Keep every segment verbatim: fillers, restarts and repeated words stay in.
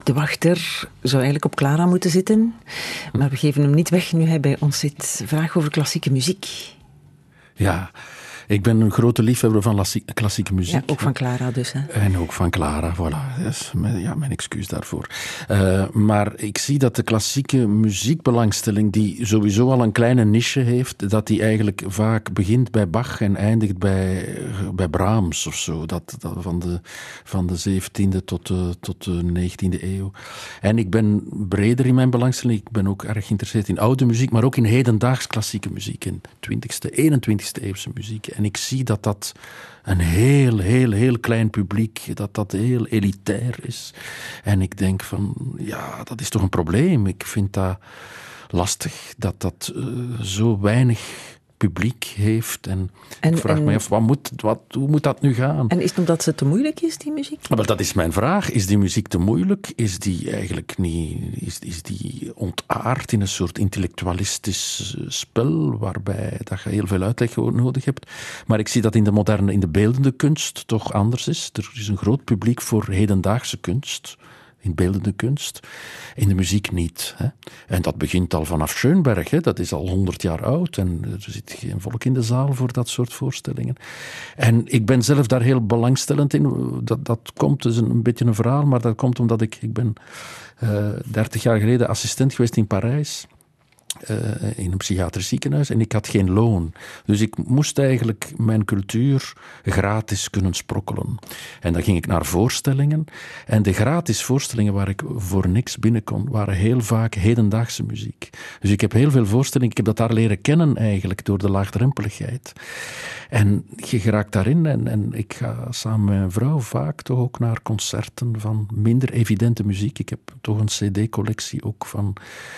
de wachter zou eigenlijk op Clara moeten zitten, maar we geven hem niet weg nu hij bij ons zit. Vraag over klassieke muziek. Ja, ik ben een grote liefhebber van klassieke muziek. Ja, ook van Clara dus. Hè? En ook van Clara, voilà. Yes, ja, mijn excuus daarvoor. Uh, maar ik zie dat de klassieke muziekbelangstelling, die sowieso al een kleine niche heeft, dat die eigenlijk vaak begint bij Bach en eindigt bij, bij Brahms of zo. Dat, dat van, de, van de zeventiende tot de, tot de negentiende eeuw. En ik ben breder in mijn belangstelling. Ik ben ook erg geïnteresseerd in oude muziek, maar ook in hedendaags klassieke muziek. In twintigste, eenentwintigste eeuwse muziek. En ik zie dat dat een heel, heel, heel klein publiek, dat dat heel elitair is. En ik denk van, ja, dat is toch een probleem. Ik vind dat lastig, dat dat uh, zo weinig publiek heeft. En, en ik vraag en, me af, wat moet, wat, hoe moet dat nu gaan? En is het omdat ze te moeilijk is, die muziek? Maar dat is mijn vraag. Is die muziek te moeilijk? Is die eigenlijk niet... Is, is die ontaard in een soort intellectualistisch spel, waarbij dat je heel veel uitleg nodig hebt? Maar ik zie dat in de moderne, in de beeldende kunst toch anders is. Er is een groot publiek voor hedendaagse kunst, in beeldende kunst, in de muziek niet. Hè. En dat begint al vanaf Schönberg, hè. Dat is al honderd jaar oud en er zit geen volk in de zaal voor dat soort voorstellingen. En ik ben zelf daar heel belangstellend in. Dat, dat komt, dus een, een beetje een verhaal, maar dat komt omdat ik, ik ben uh, dertig jaar geleden assistent geweest in Parijs. Uh, in een psychiatrisch ziekenhuis en ik had geen loon. Dus ik moest eigenlijk mijn cultuur gratis kunnen sprokkelen. En dan ging ik naar voorstellingen en de gratis voorstellingen waar ik voor niks binnen kon, waren heel vaak hedendaagse muziek. Dus ik heb heel veel voorstellingen, ik heb dat daar leren kennen eigenlijk door de laagdrempeligheid. En je geraakt daarin en, en ik ga samen met mijn vrouw vaak toch ook naar concerten van minder evidente muziek. Ik heb toch een cd-collectie ook van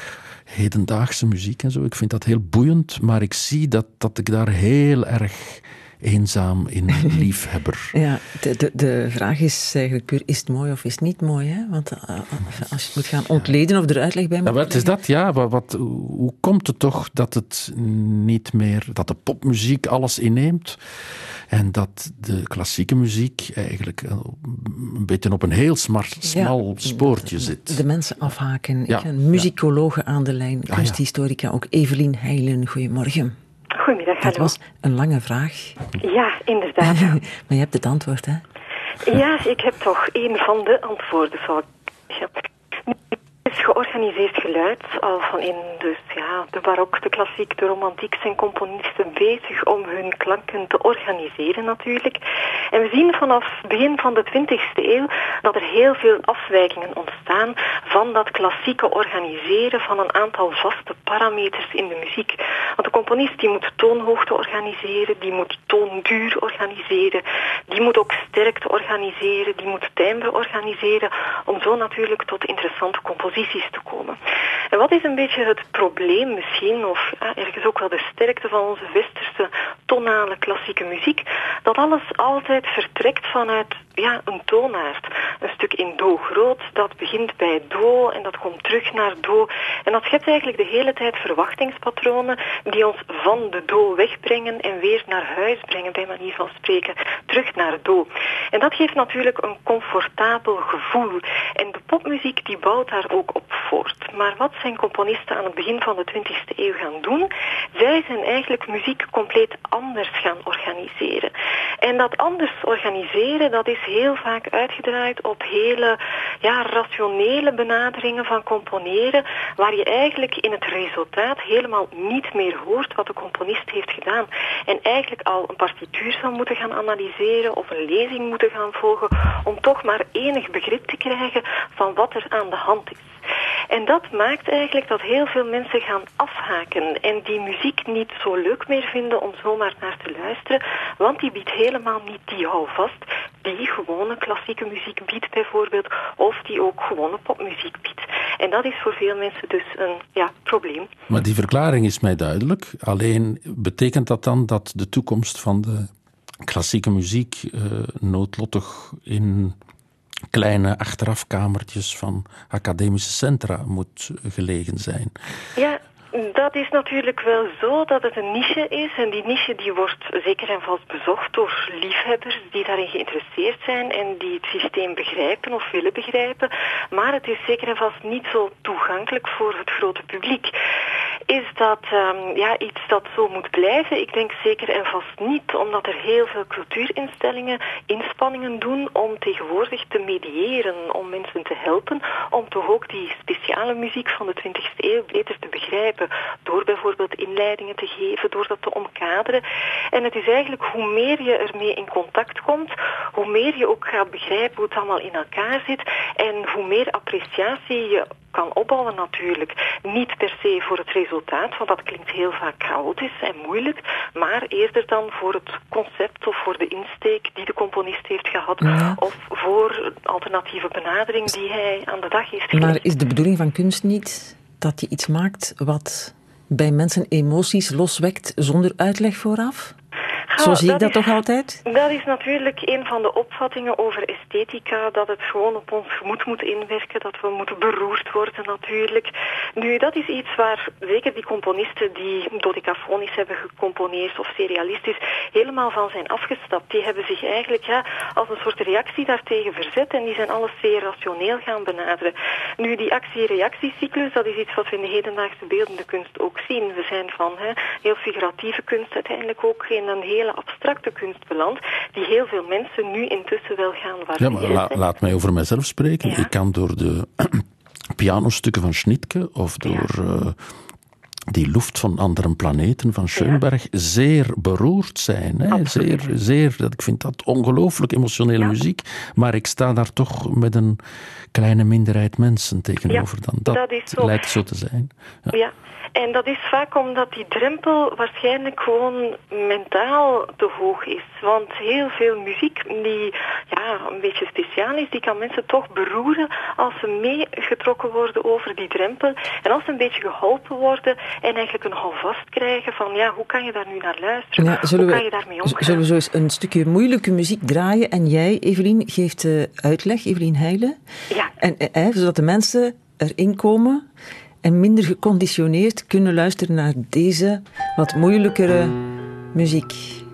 hedendaagse muziek en zo. Ik vind dat heel boeiend, maar ik zie dat, dat ik daar heel erg eenzaam in liefhebber. Ja, de, de, de vraag is eigenlijk puur, is het mooi of is het niet mooi? Hè? Want uh, als je het moet gaan ontleden of er uitleg bij moet ja, wat is dat? Ja, wat, wat, hoe komt het toch dat het niet meer, dat de popmuziek alles inneemt en dat de klassieke muziek eigenlijk een beetje op een heel smart, smal ja, spoortje zit? De mensen afhaken. Ja, ik heb een muzikologe ja. aan de lijn, kunsthistorica, ook Evelien Heijlen. Goedemorgen. Goedemiddag, hallo. Dat was een lange vraag. Ja, inderdaad. Maar je hebt het antwoord, hè? Ja, ik heb toch een van de antwoorden. Zou ik... ja. Het is georganiseerd geluid, al van in dus, ja, de barok, de klassiek, de romantiek zijn componisten bezig om hun klanken te organiseren natuurlijk. En we zien vanaf het begin van de twintigste eeuw dat er heel veel afwijkingen ontstaan van dat klassieke organiseren van een aantal vaste parameters in de muziek. Want de componist die moet toonhoogte organiseren, die moet toonduur organiseren, die moet ook sterkte organiseren, die moet timbre organiseren, om zo natuurlijk tot interessante composities te komen. En wat is een beetje het probleem misschien, of ja, ergens ook wel de sterkte van onze westerse tonale klassieke muziek, dat alles altijd vertrekt vanuit ja, een toonaard. Een stuk in do groot, dat begint bij do en dat komt terug naar do. En dat schept eigenlijk de hele tijd verwachtingspatronen die ons van de do wegbrengen en weer naar huis brengen, bij manier van spreken, terug naar do. En dat geeft natuurlijk een comfortabel gevoel. En de popmuziek die bouwt daar ook op voort. Maar wat zijn componisten aan het begin van de twintigste eeuw gaan doen? Zij zijn eigenlijk muziek compleet anders gaan organiseren. En dat anders organiseren, dat is heel vaak uitgedraaid op hele ja, rationele benaderingen van componeren, waar je eigenlijk in het resultaat helemaal niet meer hoort wat de componist heeft gedaan. En eigenlijk al een partituur zou moeten gaan analyseren of een lezing moeten gaan volgen om toch maar enig begrip te krijgen van wat er aan de hand is. En dat maakt eigenlijk dat heel veel mensen gaan afhaken en die muziek niet zo leuk meer vinden om zomaar naar te luisteren, want die biedt helemaal niet die houvast die gewone klassieke muziek biedt bijvoorbeeld, of die ook gewone popmuziek biedt. En dat is voor veel mensen dus een ja, probleem. Maar die verklaring is mij duidelijk. Alleen betekent dat dan dat de toekomst van de klassieke muziek uh, noodlottig in kleine achterafkamertjes van academische centra moet gelegen zijn? Ja, Dat is natuurlijk wel zo dat het een niche is. En die niche die wordt zeker en vast bezocht door liefhebbers die daarin geïnteresseerd zijn en die het systeem begrijpen of willen begrijpen. Maar het is zeker en vast niet zo toegankelijk voor het grote publiek. Is dat um, ja, iets dat zo moet blijven? Ik denk zeker en vast niet, omdat er heel veel cultuurinstellingen inspanningen doen om tegenwoordig te mediëren, om mensen te helpen, om toch ook die speciale muziek van de twintigste eeuw beter te begrijpen, door bijvoorbeeld inleidingen te geven, door dat te omkaderen. En het is eigenlijk hoe meer je ermee in contact komt, hoe meer je ook gaat begrijpen hoe het allemaal in elkaar zit en hoe meer appreciatie je kan opbouwen natuurlijk. Niet per se voor het resultaat, want dat klinkt heel vaak chaotisch en moeilijk, maar eerder dan voor het concept of voor de insteek die de componist heeft gehad, ja. Of voor alternatieve benadering die hij aan de dag heeft gelegd. Maar is de bedoeling van kunst niet dat je iets maakt wat bij mensen emoties loswekt zonder uitleg vooraf? Zo zie ik dat toch altijd? Dat is natuurlijk een van de opvattingen over esthetica, dat het gewoon op ons gemoed moet inwerken, dat we moeten beroerd worden natuurlijk. Nu, dat is iets waar zeker die componisten die dodecafonisch hebben gecomponeerd of serialistisch helemaal van zijn afgestapt. Die hebben zich eigenlijk ja, als een soort reactie daartegen verzet en die zijn alles zeer rationeel gaan benaderen. Nu, die actie-reactiecyclus, dat is iets wat we in de hedendaagse beeldende kunst ook zien. We zijn van hè, heel figuratieve kunst uiteindelijk ook in een hele abstracte kunst beland, die heel veel mensen nu intussen wel gaan waarderen. Ja, maar la, laat mij over mezelf spreken. Ja. Ik kan door de pianostukken van Schnittke of door ja. uh, die Luft van andere planeten van Schoenberg ja. zeer beroerd zijn. Hè? Zeer, zeer, ik vind dat ongelooflijk emotionele ja. muziek, maar ik sta daar toch met een kleine minderheid mensen tegenover. Ja, dan. Dat, dat is zo. Lijkt zo te zijn. Ja. ja. En dat is vaak omdat die drempel waarschijnlijk gewoon mentaal te hoog is. Want heel veel muziek die ja, een beetje speciaal is, die kan mensen toch beroeren als ze meegetrokken worden over die drempel. En als ze een beetje geholpen worden en eigenlijk een houvast krijgen van ja, hoe kan je daar nu naar luisteren? Ja, hoe we, kan je daarmee omgaan? Zullen we zo eens een stukje moeilijke muziek draaien en jij, Evelien, geeft uh, uitleg, Evelien Heijlen. Ja. En, uh, zodat de mensen erin komen en minder geconditioneerd kunnen luisteren naar deze wat moeilijkere muziek.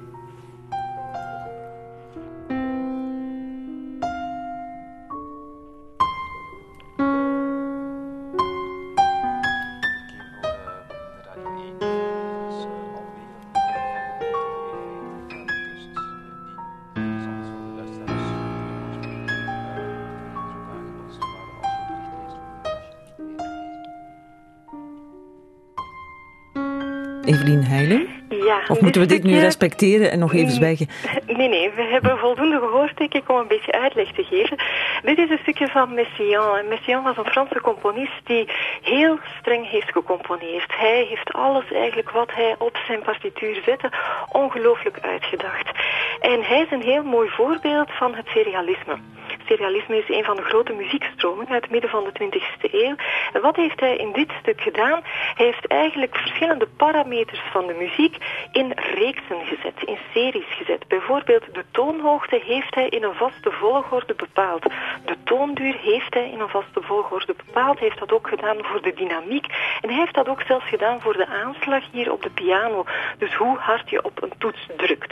Evelien Heijlen? Ja, of moeten we dit stukje nu respecteren en nog even zwijgen? Nee, nee, we hebben voldoende gehoord, denk ik, om een beetje uitleg te geven. Dit is een stukje van Messiaen. Messiaen was een Franse componist die heel streng heeft gecomponeerd. Hij heeft alles eigenlijk wat hij op zijn partituur zette ongelooflijk uitgedacht. En hij is een heel mooi voorbeeld van het serialisme. Serialisme is een van de grote muziekstromingen uit het midden van de twintigste eeuw. En wat heeft hij in dit stuk gedaan? Hij heeft eigenlijk verschillende parameters van de muziek in reeksen gezet, in series gezet. Bijvoorbeeld de toonhoogte heeft hij in een vaste volgorde bepaald. De toonduur heeft hij in een vaste volgorde bepaald. Hij heeft dat ook gedaan voor de dynamiek. En hij heeft dat ook zelfs gedaan voor de aanslag hier op de piano. Dus hoe hard je op een toets drukt.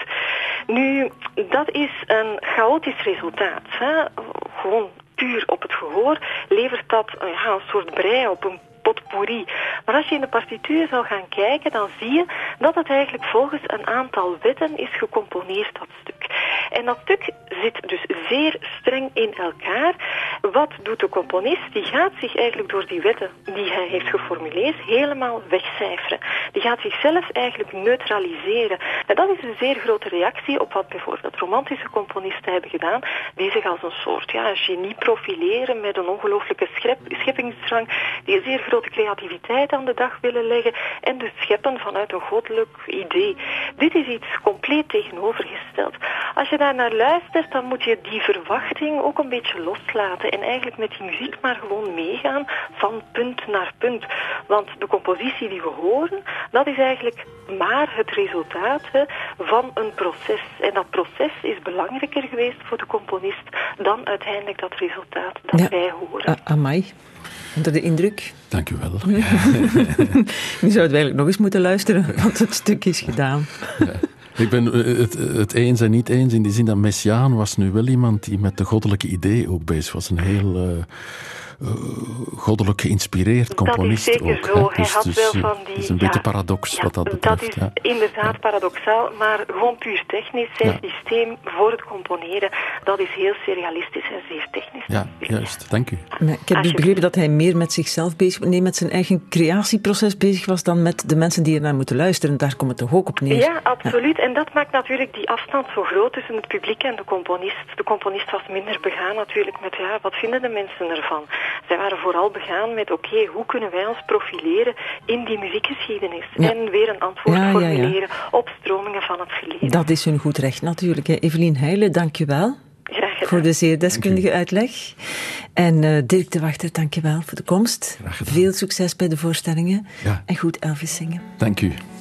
Nu, dat is een chaotisch resultaat. Hè? Gewoon puur op het gehoor levert dat ja, een soort brei op, een potpourri. Maar als je in de partituur zou gaan kijken, dan zie je dat het eigenlijk volgens een aantal wetten is gecomponeerd, dat stuk. En dat stuk zit dus zeer streng in elkaar. Wat doet de componist? Die gaat zich eigenlijk door die wetten die hij heeft geformuleerd helemaal wegcijferen. Die gaat zichzelf eigenlijk neutraliseren. En dat is een zeer grote reactie op wat bijvoorbeeld romantische componisten hebben gedaan, die zich als een soort ja, genie profileren met een ongelooflijke schep, scheppingsdrang, die een zeer grote creativiteit aan de dag willen leggen en dus scheppen vanuit een goddelijk idee. Dit is iets compleet tegenovergesteld. Als je daar naar luistert, dan moet je die verwachting ook een beetje loslaten en eigenlijk met die muziek maar gewoon meegaan van punt naar punt. Want de compositie die we horen, dat is eigenlijk maar het resultaat hè, van een proces. En dat proces is belangrijker geweest voor de componist dan uiteindelijk dat resultaat dat ja, wij horen. Uh, amai. Onder de indruk? Dank u wel. Nu zouden we eigenlijk nog eens moeten luisteren, want het stuk is gedaan. Ja. Ik ben het, het eens en niet eens in die zin dat Messiaen was nu wel iemand die met de goddelijke idee ook bezig was. Een heel uh, uh, goddelijk geïnspireerd componist. Dat is zeker ook, zo. Hè? Hij dus, had dus, wel van die... Het is een ja, beetje paradox ja, wat dat betreft. Dat is ja. inderdaad ja. paradoxaal, maar gewoon puur technisch. Zijn ja. systeem voor het componeren, dat is heel serialistisch en zeer technisch. Ja, juist. Dank u. Maar ik heb dus begrepen dat hij meer met zichzelf bezig was, nee, met zijn eigen creatieproces bezig was dan met de mensen die ernaar moeten luisteren. Daar komt het toch ook op neer? Ja, absoluut. Ja. En dat maakt natuurlijk die afstand zo groot tussen het publiek en de componist. De componist was minder begaan natuurlijk met, ja, wat vinden de mensen ervan? Zij waren vooral begaan met, oké, okay, hoe kunnen wij ons profileren in die muziekgeschiedenis? Ja. En weer een antwoord ja, formuleren ja, ja. op stromingen van het verleden. Dat is hun goed recht natuurlijk. Hè. Evelien Heijlen, dank je wel. Voor de zeer deskundige uitleg. En uh, Dirk de Wachter, dank je wel voor de komst. Veel succes bij de voorstellingen. Ja. En goed Elvis zingen. Dank u.